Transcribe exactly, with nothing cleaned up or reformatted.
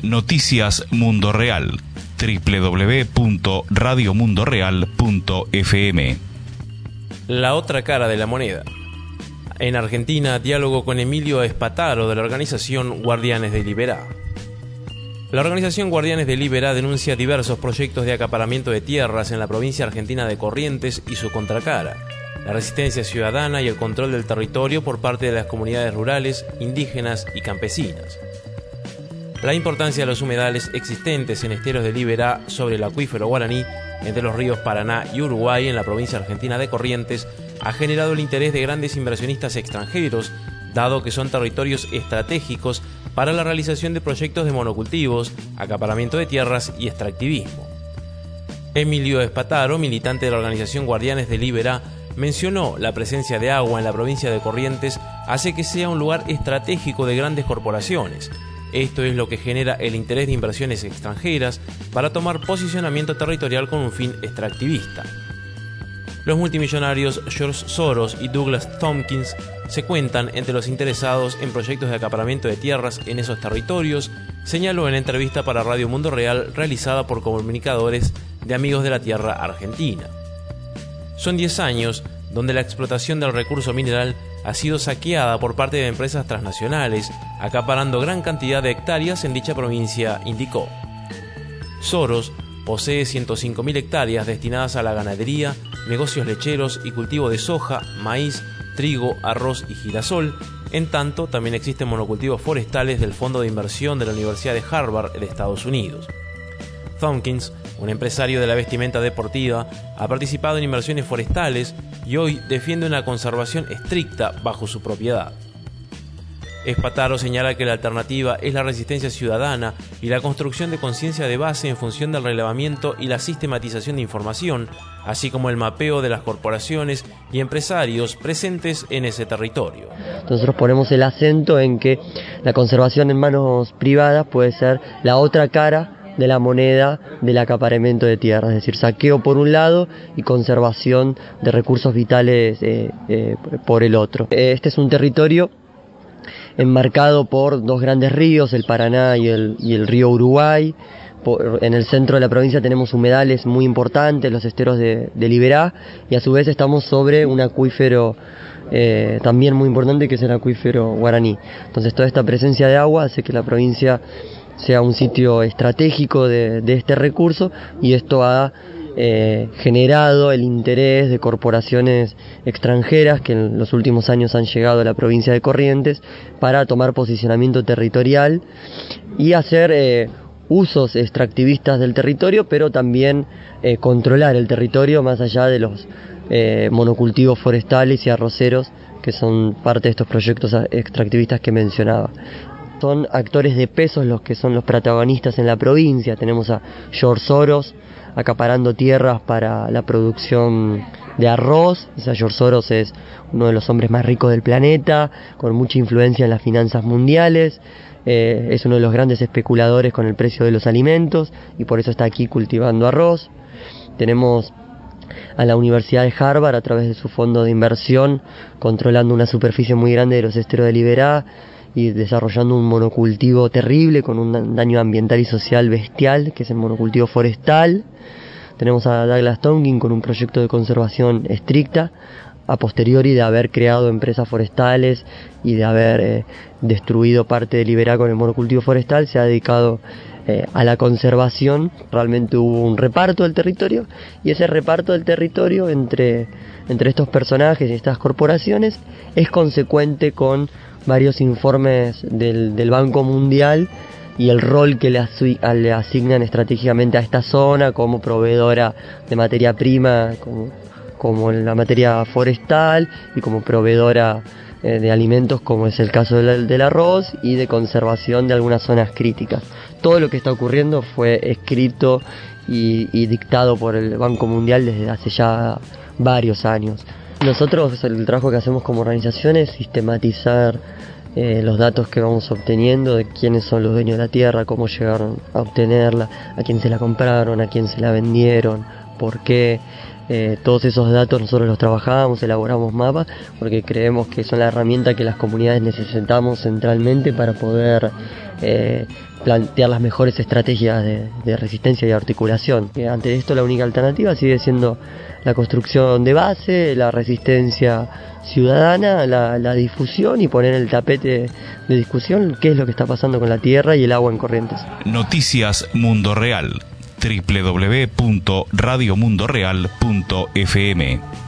Noticias Mundo Real, doble u doble u doble u punto radio mundo real punto f m. La otra cara de la moneda. En Argentina, diálogo con Emilio Espataro de la organización Guardianes de Liberá. La organización Guardianes de Liberá denuncia diversos proyectos de acaparamiento de tierras en la provincia argentina de Corrientes y su contracara, la resistencia ciudadana y el control del territorio por parte de las comunidades rurales, indígenas y campesinas. La importancia de los humedales existentes en esteros de Liberá sobre el acuífero guaraní entre los ríos Paraná y Uruguay en la provincia argentina de Corrientes ha generado el interés de grandes inversionistas extranjeros, dado que son territorios estratégicos para la realización de proyectos de monocultivos, acaparamiento de tierras y extractivismo. Emilio Espataro, militante de la organización Guardianes de Liberá, mencionó la presencia de agua en la provincia de Corrientes hace que sea un lugar estratégico de grandes corporaciones. Esto es lo que genera el interés de inversiones extranjeras para tomar posicionamiento territorial con un fin extractivista. Los multimillonarios George Soros y Douglas Tompkins se cuentan entre los interesados en proyectos de acaparamiento de tierras en esos territorios, señaló en la entrevista para Radio Mundo Real realizada por comunicadores de Amigos de la Tierra Argentina. Son diez años donde la explotación del recurso mineral ha sido saqueada por parte de empresas transnacionales, acaparando gran cantidad de hectáreas en dicha provincia, indicó. Soros posee ciento cinco mil hectáreas destinadas a la ganadería, negocios lecheros y cultivo de soja, maíz, trigo, arroz y girasol. En tanto, también existen monocultivos forestales del Fondo de Inversión de la Universidad de Harvard de Estados Unidos. Tompkins, un empresario de la vestimenta deportiva, ha participado en inversiones forestales y hoy defiende una conservación estricta bajo su propiedad. Espataro señala que la alternativa es la resistencia ciudadana y la construcción de conciencia de base en función del relevamiento y la sistematización de información, así como el mapeo de las corporaciones y empresarios presentes en ese territorio. Nosotros ponemos el acento en que la conservación en manos privadas puede ser la otra cara de la moneda del acaparamiento de tierras, es decir, saqueo por un lado y conservación de recursos vitales eh, eh, por el otro. Este es un territorio enmarcado por dos grandes ríos, el Paraná y el, y el río Uruguay. Por, en el centro de la provincia tenemos humedales muy importantes, los esteros de, de Liberá, y a su vez estamos sobre un acuífero eh, también muy importante que es el acuífero guaraní. Entonces toda esta presencia de agua hace que la provincia sea un sitio estratégico de, de este recurso, y esto ha eh, generado el interés de corporaciones extranjeras que en los últimos años han llegado a la provincia de Corrientes para tomar posicionamiento territorial y hacer eh, usos extractivistas del territorio, pero también eh, controlar el territorio más allá de los eh, monocultivos forestales y arroceros que son parte de estos proyectos extractivistas que mencionaba. Son actores de peso los que son los protagonistas en la provincia. Tenemos a George Soros acaparando tierras para la producción de arroz. O sea, George Soros es uno de los hombres más ricos del planeta, con mucha influencia en las finanzas mundiales. Eh, es uno de los grandes especuladores con el precio de los alimentos y por eso está aquí cultivando arroz. Tenemos a la Universidad de Harvard a través de su fondo de inversión controlando una superficie muy grande de los esteros de Liberá y desarrollando un monocultivo terrible con un daño ambiental y social bestial, que es el monocultivo forestal. Tenemos a Douglas Tompkins con un proyecto de conservación estricta, a posteriori de haber creado empresas forestales y de haber eh, destruido parte de Liberá con el monocultivo forestal, se ha dedicado eh, a la conservación. Realmente hubo un reparto del territorio, y ese reparto del territorio entre, entre estos personajes y estas corporaciones es consecuente con varios informes del, del Banco Mundial y el rol que le, asu- le asignan estratégicamente a esta zona como proveedora de materia prima, como, como la materia forestal, y como proveedora eh, de alimentos, como es el caso del, del arroz, y de conservación de algunas zonas críticas. Todo lo que está ocurriendo fue escrito y, y dictado por el Banco Mundial desde hace ya varios años. Nosotros, el trabajo que hacemos como organización es sistematizar eh, los datos que vamos obteniendo de quiénes son los dueños de la tierra, cómo llegaron a obtenerla, a quién se la compraron, a quién se la vendieron, por qué, Eh, todos esos datos nosotros los trabajamos, elaboramos mapas, porque creemos que son la herramienta que las comunidades necesitamos centralmente para poder eh, plantear las mejores estrategias de, de resistencia y articulación. Eh, ante esto la única alternativa sigue siendo la construcción de base, la resistencia ciudadana, la, la difusión y poner el tapete de discusión qué es lo que está pasando con la tierra y el agua en Corrientes. Noticias Mundo Real, doble u doble u doble u punto radio mundo real punto f m.